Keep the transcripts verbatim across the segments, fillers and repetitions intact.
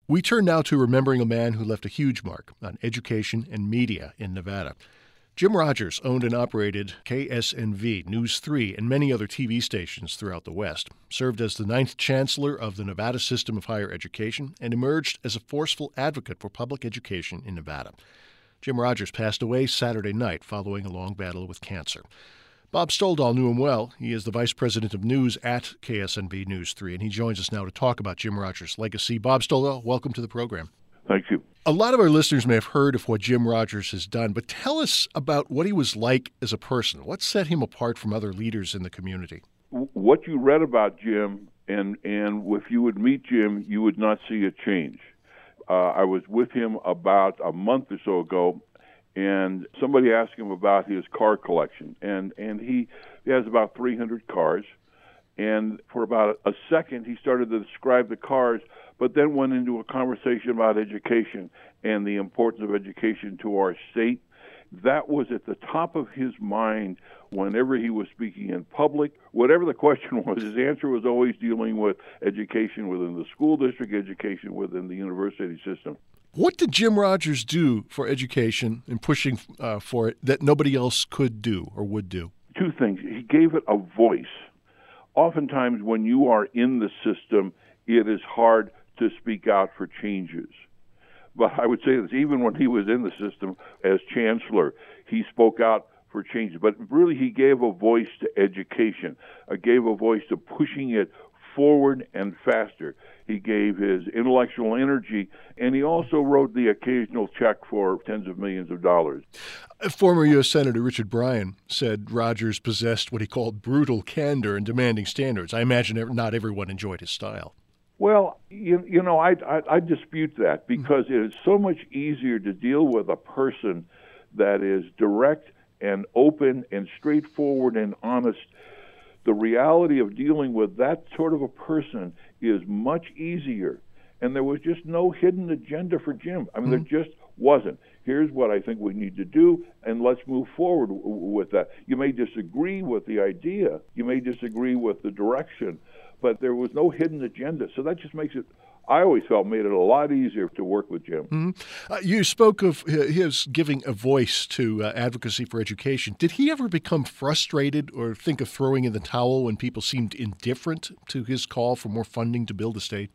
We turn now to remembering a man who left a huge mark on education and media in Nevada. Jim Rogers owned and operated K S N V, News three, and many other T V stations throughout the West, served as the ninth chancellor of the Nevada system of higher education, and emerged as a forceful advocate for public education in Nevada. Jim Rogers passed away Saturday night following a long battle with cancer. Bob Stoldahl knew him well. He is the vice president of news at K S N V News three, and he joins us now to talk about Jim Rogers' legacy. Bob Stoldahl, welcome to the program. Thank you. A lot of our listeners may have heard of what Jim Rogers has done, but tell us about what he was like as a person. What set him apart from other leaders in the community? What you read about Jim, and, and if you would meet Jim, you would not see a change. Uh, I was with him about a month or so ago, and somebody asked him about his car collection, and, and he, he has about three hundred cars, and for about a second he started to describe the cars, but then went into a conversation about education and the importance of education to our state. That was at the top of his mind whenever he was speaking in public. Whatever the question was, his answer was always dealing with education within the school district, education within the university system. What did Jim Rogers do for education and pushing uh, for it that nobody else could do or would do? Two things. He gave it a voice. Oftentimes when you are in the system, it is hard to speak out for changes. But I would say this, even when he was in the system as chancellor, he spoke out for changes. But really he gave a voice to education, uh, gave a voice to pushing it forward and faster. He gave his intellectual energy, and he also wrote the occasional check for tens of millions of dollars. Former U S Senator Richard Bryan said Rogers possessed what he called brutal candor and demanding standards. I imagine not everyone enjoyed his style. Well, you, you know, I, I, I dispute that because it is so much easier to deal with a person that is direct and open and straightforward and honest. The reality of dealing with that sort of a person is much easier. And there was just no hidden agenda for Jim. I mean, mm-hmm. there just wasn't. Here's what I think we need to do, and let's move forward w- with that. You may disagree with the idea. You may disagree with the direction, but there was no hidden agenda. So that just makes it, I always felt, made it a lot easier to work with Jim. Mm-hmm. Uh, you spoke of his giving a voice to uh, advocacy for education. Did he ever become frustrated or think of throwing in the towel when people seemed indifferent to his call for more funding to build a state?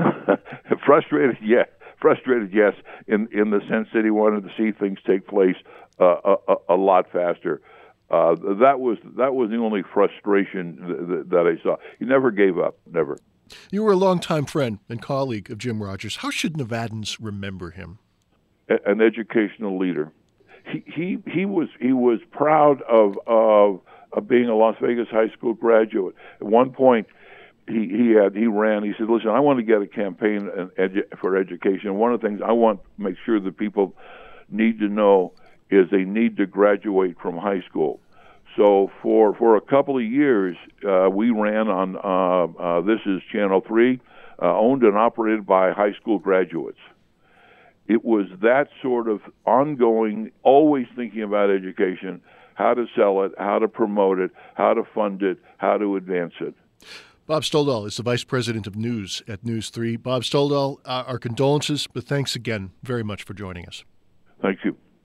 Frustrated, yes. Frustrated, yes, in, in the sense that he wanted to see things take place uh, a, a lot faster. Uh, that was that was the only frustration th- that I saw. He never gave up, never. You were a longtime friend and colleague of Jim Rogers. How should Nevadans remember him? A- an educational leader. He he he was he was proud of of, of being a Las Vegas high school graduate. At one point, he he had he ran. He said, "Listen, I want to get a campaign edu- for education. One of the things I want to make sure that people need to know is they need to graduate from high school." So for, for a couple of years, uh, we ran on, uh, uh, this is Channel three, uh, owned and operated by high school graduates. It was that sort of ongoing, always thinking about education, how to sell it, how to promote it, how to fund it, how to advance it. Bob Stoldahl is the vice president of news at News three. Bob Stoldahl, uh, our condolences, but thanks again very much for joining us. Thank you.